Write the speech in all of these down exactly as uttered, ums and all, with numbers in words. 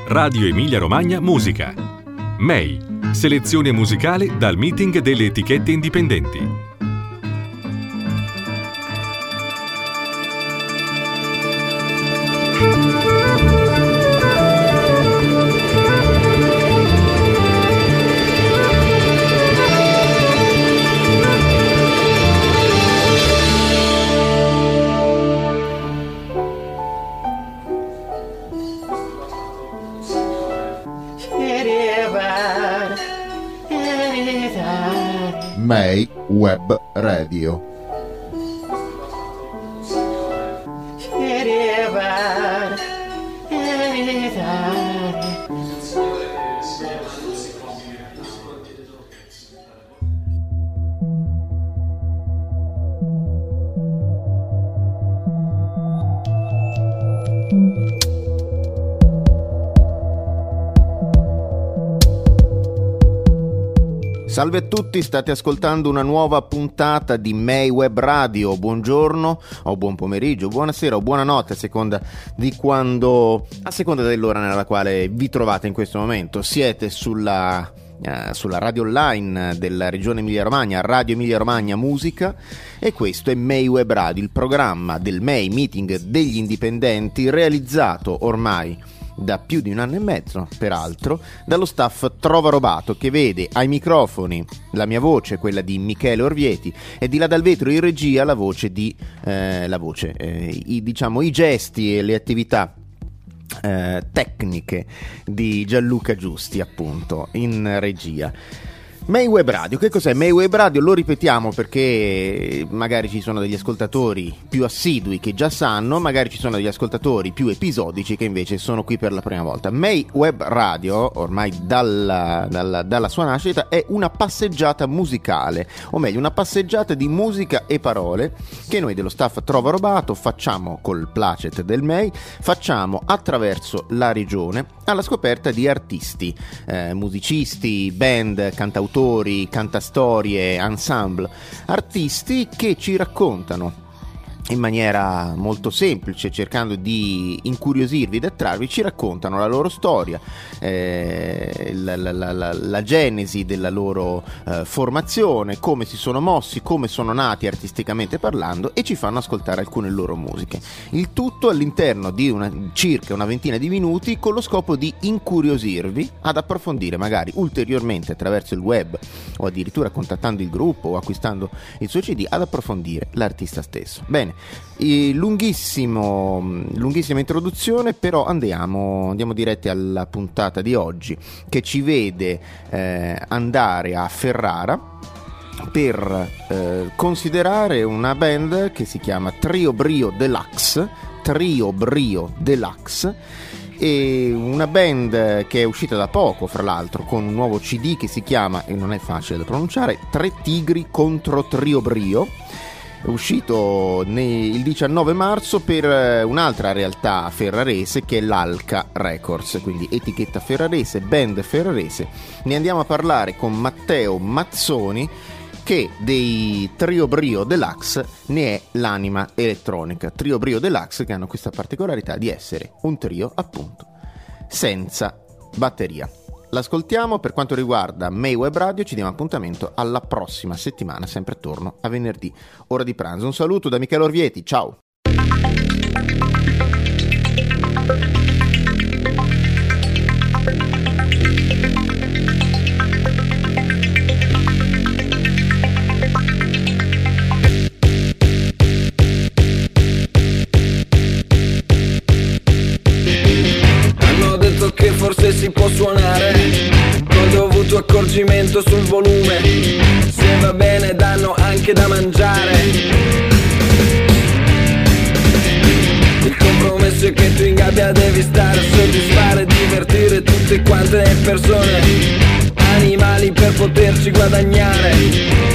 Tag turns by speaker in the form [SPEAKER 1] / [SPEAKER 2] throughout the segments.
[SPEAKER 1] Radio Emilia Romagna Musica. M E I, selezione musicale dal meeting delle etichette indipendenti.
[SPEAKER 2] M E I Web Radio. Salve a tutti, state ascoltando una nuova puntata di M E I Web Radio. Buongiorno, o buon pomeriggio, buonasera o buonanotte, a seconda di quando, a seconda dell'ora nella quale vi trovate in questo momento. Siete sulla, uh, sulla radio online della regione Emilia Romagna, Radio Emilia Romagna Musica, e questo è M E I Web Radio, il programma del M E I Meeting degli Indipendenti, realizzato ormai da più di un anno e mezzo, peraltro, dallo staff Trova Robato, che vede ai microfoni la mia voce, quella di Michele Orvieti, e di là dal vetro in regia la voce di eh, la voce, eh, i, diciamo i gesti e le attività eh, tecniche di Gianluca Giusti, appunto, in regia. M E I Web Radio, che cos'è M E I Web Radio? Lo ripetiamo perché magari ci sono degli ascoltatori più assidui che già sanno, magari ci sono degli ascoltatori più episodici che invece sono qui per la prima volta. M E I Web Radio, ormai dalla, dalla, dalla sua nascita, è una passeggiata musicale, o meglio una passeggiata di musica e parole che noi dello staff Trova Robato facciamo col placet del M E I, facciamo attraverso la regione alla scoperta di artisti, eh, musicisti, band, cantautori, cantastorie, ensemble, artisti che ci raccontano in maniera molto semplice, cercando di incuriosirvi ed attrarvi, ci raccontano la loro storia, eh, la, la, la, la, la genesi della loro eh, formazione, come si sono mossi, come sono nati artisticamente parlando, e ci fanno ascoltare alcune loro musiche. Il tutto all'interno di una, circa una ventina di minuti, con lo scopo di incuriosirvi ad approfondire magari ulteriormente attraverso il web, o addirittura contattando il gruppo o acquistando il suo C D, ad approfondire l'artista stesso. Bene, lunghissimo, lunghissima introduzione, però andiamo, andiamo diretti alla puntata di oggi, che ci vede eh, andare a Ferrara per eh, considerare una band che si chiama Trio Brio Deluxe, Trio Brio Deluxe, e una band che è uscita da poco, fra l'altro, con un nuovo C D che si chiama, e non è facile da pronunciare, Tre Tigri contro Trio Brio, uscito il diciannove marzo per un'altra realtà ferrarese che è l'Alca Records, quindi etichetta ferrarese, band ferrarese. Ne andiamo a parlare con Matteo Mazzoni, che dei Trio Brio Deluxe ne è l'anima elettronica. Trio Brio Deluxe che hanno questa particolarità di essere un trio, appunto, senza batteria. L'ascoltiamo. Per quanto riguarda M E I Web Radio ci diamo appuntamento alla prossima settimana, sempre attorno a venerdì, ora di pranzo. Un saluto da Michele Orvieti, ciao!
[SPEAKER 3] Hanno detto che forse si può suonare con dovuto accorgimento sul volume, se va bene danno anche da mangiare. Il compromesso è che tu in gabbia devi stare a soddisfare e divertire tutte quante le persone, animali per poterci guadagnare.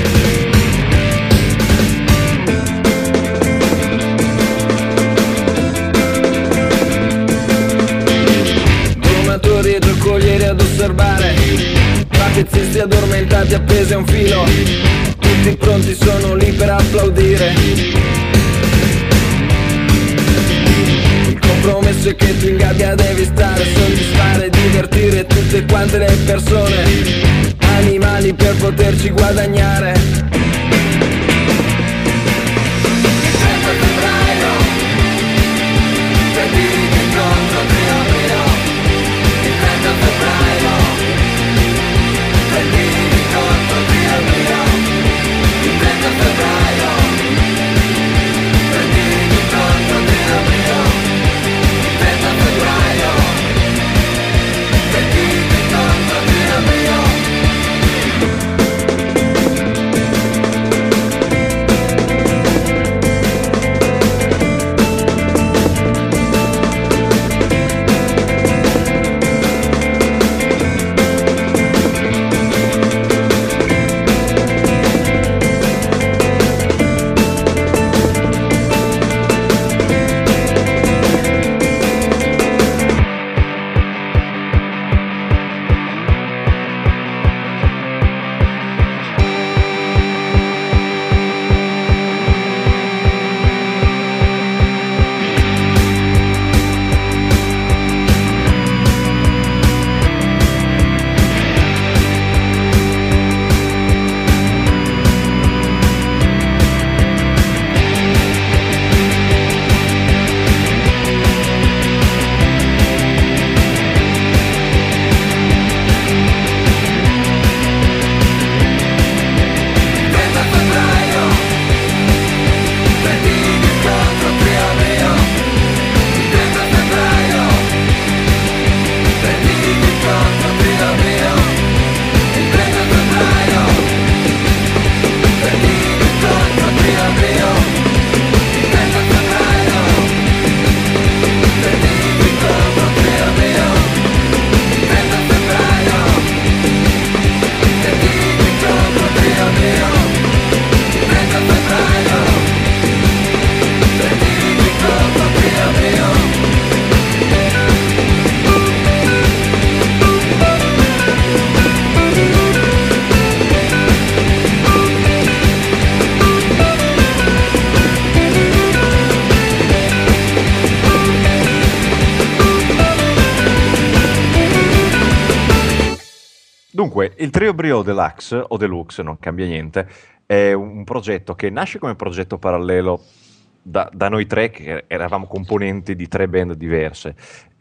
[SPEAKER 3] E giocolieri ad osservare, trapezzisti addormentati appesi a un filo, tutti pronti sono lì per applaudire. Il compromesso è che tu in gabbia devi stare soddisfatto quante le persone, animali per poterci guadagnare. Il trenta febbraio, partiti contro Trio Brio. Il trenta febbraio, partiti contro Trio Brio. Il trenta febbraio, partiti contro Trio Brio. Il trenta febbraio, partiti contro Trio Brio.
[SPEAKER 4] Dunque, il Trio Brio Deluxe, o Deluxe, non cambia niente, è un progetto che nasce come progetto parallelo da, da noi tre, che eravamo componenti di tre band diverse.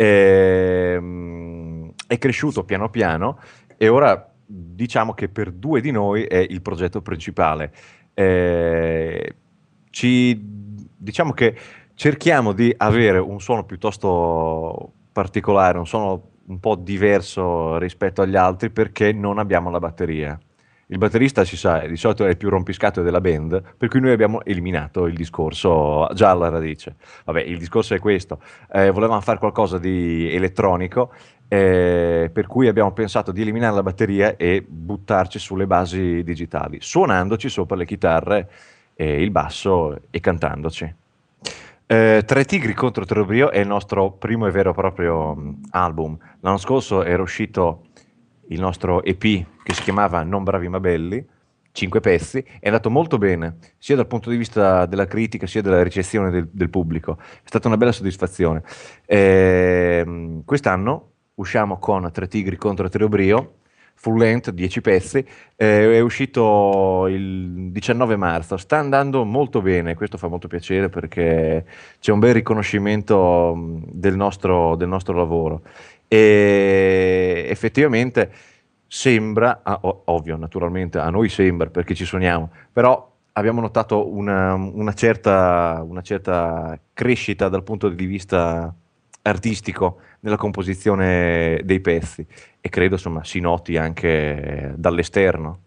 [SPEAKER 4] E, è cresciuto piano piano e ora diciamo che per due di noi è il progetto principale. E, ci, diciamo che cerchiamo di avere un suono piuttosto particolare, un suono un po' diverso rispetto agli altri perché non abbiamo la batteria. Il batterista, si sa, di solito è il più rompiscatto della band, per cui noi abbiamo eliminato il discorso già alla radice. Vabbè, il discorso è questo. Eh, volevamo fare qualcosa di elettronico, eh, per cui abbiamo pensato di eliminare la batteria e buttarci sulle basi digitali, suonandoci sopra le chitarre, eh, il basso e cantandoci. Eh, Tre Tigri contro Trio Brio è il nostro primo e vero e proprio um, album. L'anno scorso era uscito il nostro E P che si chiamava Non Bravi Ma Belli, cinque pezzi, è andato molto bene, sia dal punto di vista della critica sia della ricezione del, del pubblico. È stata una bella soddisfazione. Eh, quest'anno usciamo con Tre Tigri contro Trio Brio, full length, dieci pezzi, eh, è uscito il diciannove marzo, sta andando molto bene, questo fa molto piacere perché c'è un bel riconoscimento del nostro, del nostro lavoro e effettivamente sembra, ah, ovvio naturalmente a noi sembra perché ci suoniamo, però abbiamo notato una, una, certa, una certa crescita dal punto di vista artistico nella composizione dei pezzi e credo insomma si noti anche dall'esterno.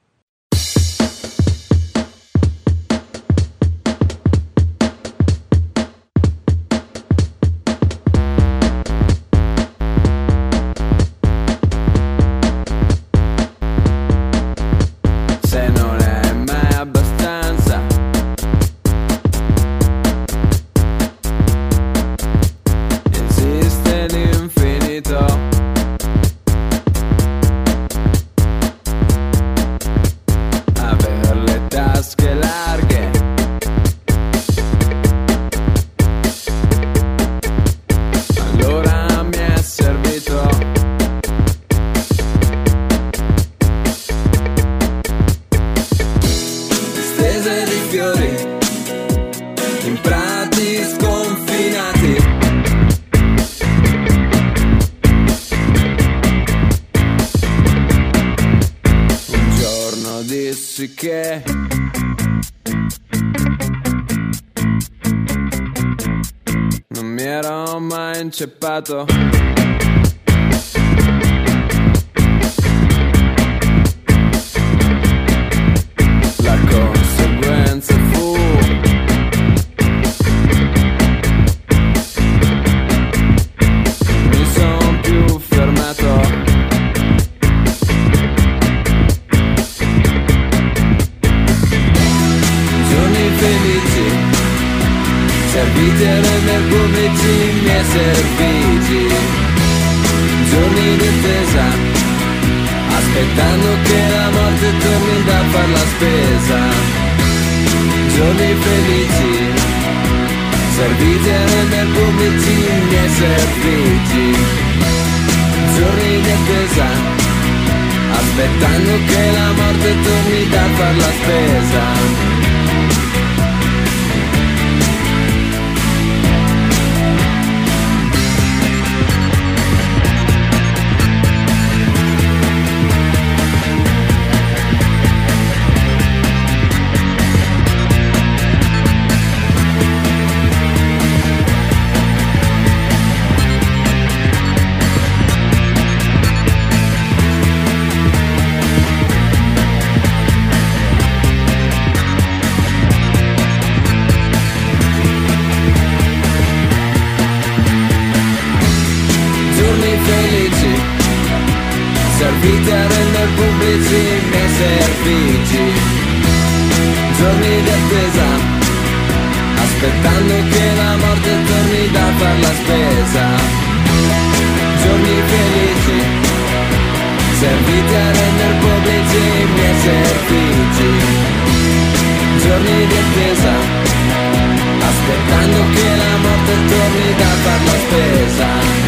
[SPEAKER 3] che non mi ero mai inceppato. La conseguenza fu mi son più fermato. Felici, serviti a rendere pubblici i miei servigi, giorni di attesa, aspettando che la morte torni da far la spesa, giorni felici, serviti a rendere pubblici i miei servigi, giorni di attesa, aspettando che la morte torni da far la spesa. Serviti a rendere pubblici i miei servigi, giorni di attesa, aspettando che la morte torni da far la spesa, giorni felici, serviti a rendere pubblici i miei servigi, giorni di attesa, aspettando che la morte torni da far la spesa.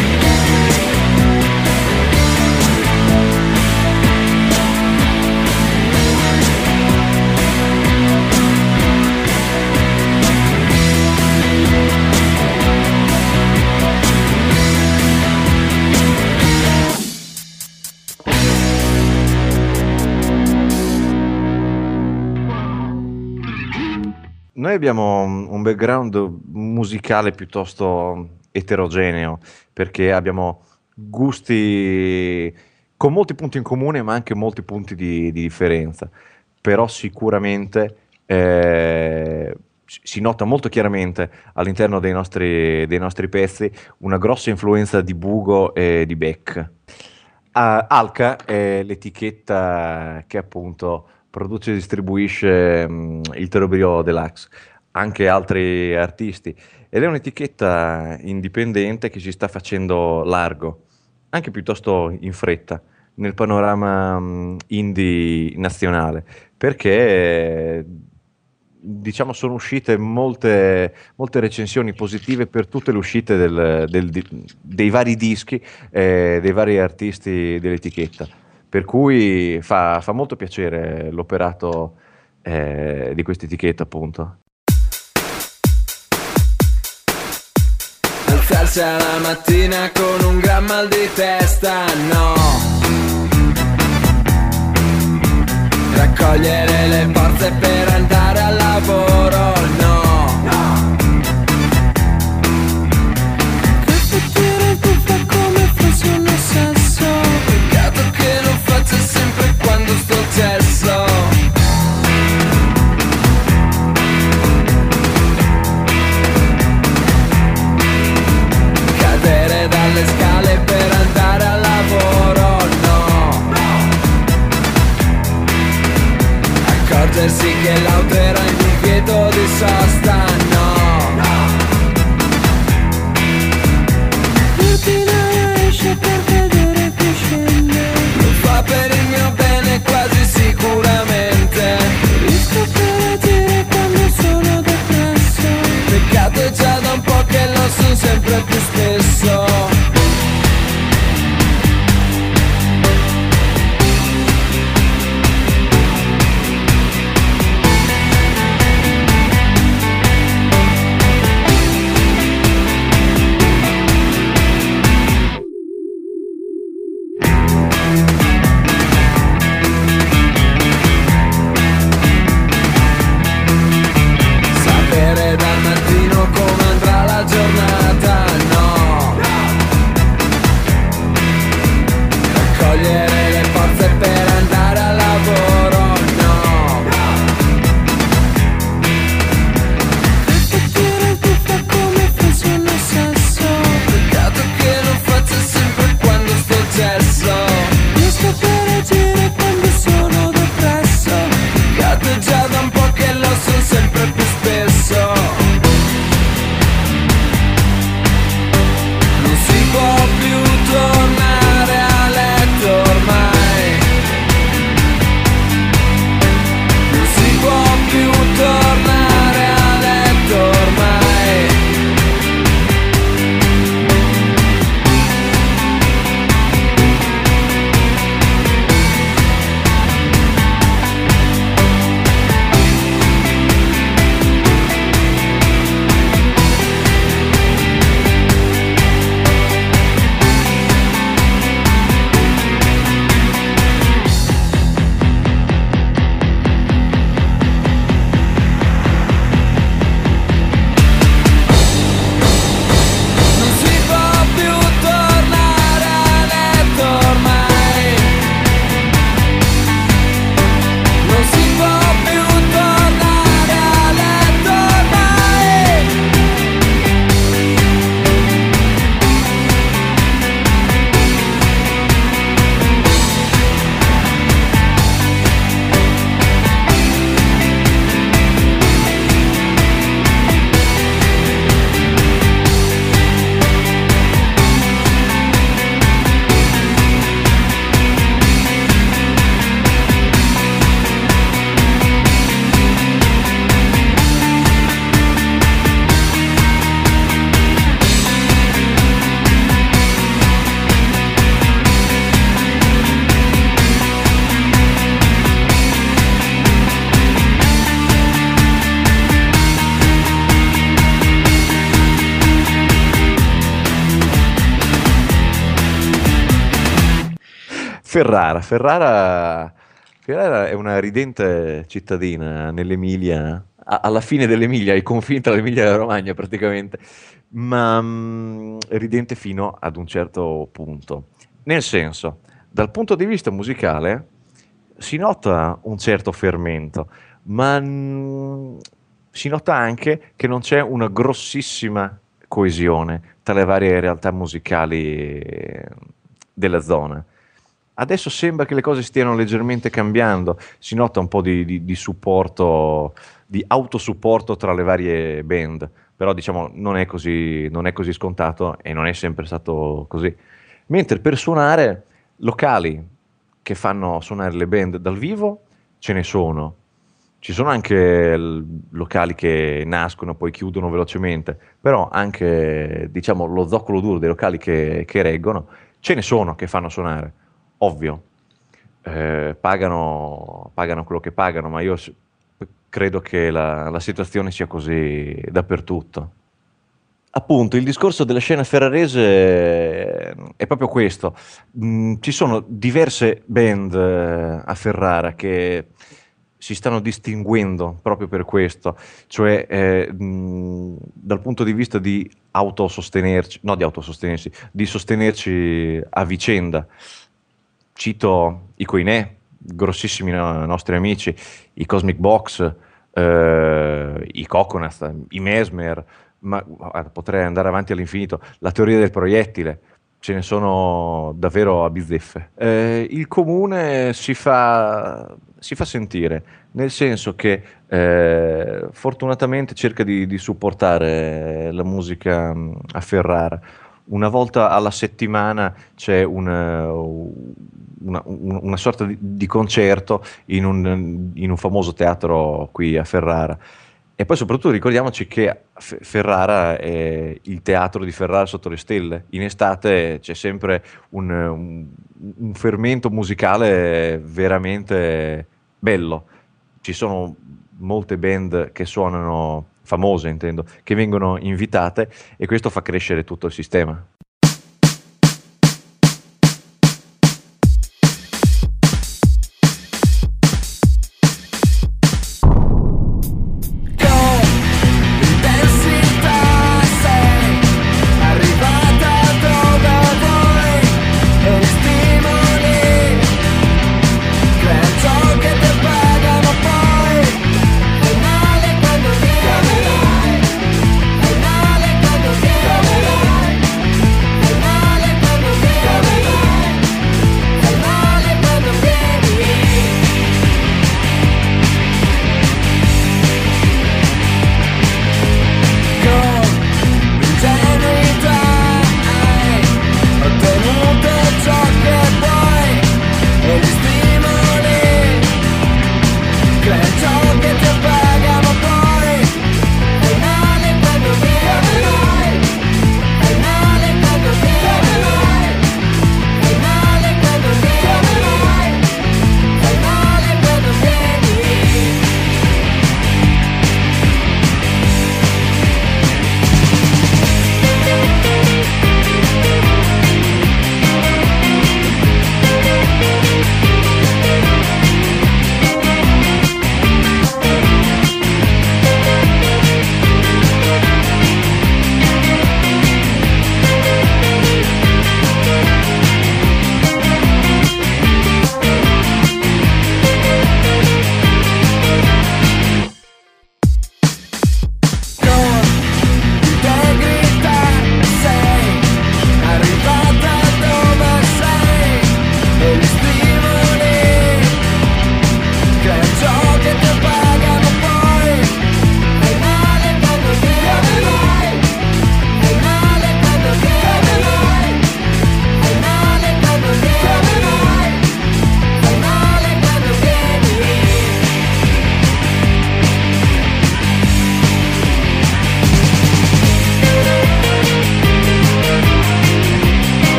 [SPEAKER 4] Noi abbiamo un background musicale piuttosto eterogeneo, perché abbiamo gusti con molti punti in comune, ma anche molti punti di, di differenza. Però sicuramente eh, si nota molto chiaramente all'interno dei nostri, dei nostri pezzi una grossa influenza di Bugo e di Beck. Uh, Alka è l'etichetta che appunto produce e distribuisce um, il Tero Brio Deluxe, anche altri artisti, ed è un'etichetta indipendente che si sta facendo largo, anche piuttosto in fretta, nel panorama um, indie nazionale, perché diciamo sono uscite molte, molte recensioni positive per tutte le uscite del, del, dei vari dischi, eh, dei vari artisti dell'etichetta. Per cui fa, fa molto piacere l'operato eh, di questa etichetta, appunto.
[SPEAKER 3] Alzarsi alla mattina con un gran mal di testa, no. Raccogliere le forze per andare al lavoro, no. Ripetere il buffo come fosse un sesso. Peccato che lo faccio sempre quando sto cesso. Cadere dalle scale per andare al lavoro, no. Accorgersi che l'auto era in divieto di
[SPEAKER 4] Ferrara, Ferrara, Ferrara è una ridente cittadina nell'Emilia, a- alla fine dell'Emilia, ai confini tra l'Emilia e la Romagna praticamente, ma mm, ridente fino ad un certo punto. Nel senso, dal punto di vista musicale si nota un certo fermento, ma mm, si nota anche che non c'è una grossissima coesione tra le varie realtà musicali eh, della zona. Adesso sembra che le cose stiano leggermente cambiando, si nota un po' di, di- di supporto, di autosupporto tra le varie band, però diciamo non è così, non è così scontato e non è sempre stato così. Mentre per suonare, locali che fanno suonare le band dal vivo ce ne sono. Ci sono anche l- locali che nascono e poi chiudono velocemente, però anche diciamo lo zoccolo duro dei locali che, che reggono, ce ne sono che fanno suonare. Ovvio, eh, pagano, pagano quello che pagano, ma io s- credo che la, la situazione sia così dappertutto. Appunto, il discorso della scena ferrarese eh, è proprio questo. Mm, ci sono diverse band eh, a Ferrara che si stanno distinguendo proprio per questo, cioè eh, mh, dal punto di vista di autosostenerci, no di autosostenersi, di sostenerci a vicenda. Cito i Coinè, grossissimi no- nostri amici, i Cosmic Box, eh, i Coconut, i Mesmer, ma guarda, potrei andare avanti all'infinito. La teoria del proiettile, ce ne sono davvero a bizzeffe. Eh, il comune si fa, si fa sentire, nel senso che eh, fortunatamente cerca di, di supportare la musica mh, a Ferrara. Una volta alla settimana c'è un, eh, una, un- una sorta di, di concerto in un, in un famoso teatro qui a Ferrara. E poi soprattutto ricordiamoci che F- Ferrara è il teatro di Ferrara sotto le stelle. In estate c'è sempre un, un- un fermento musicale veramente bello. Ci sono molte band che suonano, famose intendo, che vengono invitate e questo fa crescere tutto il sistema.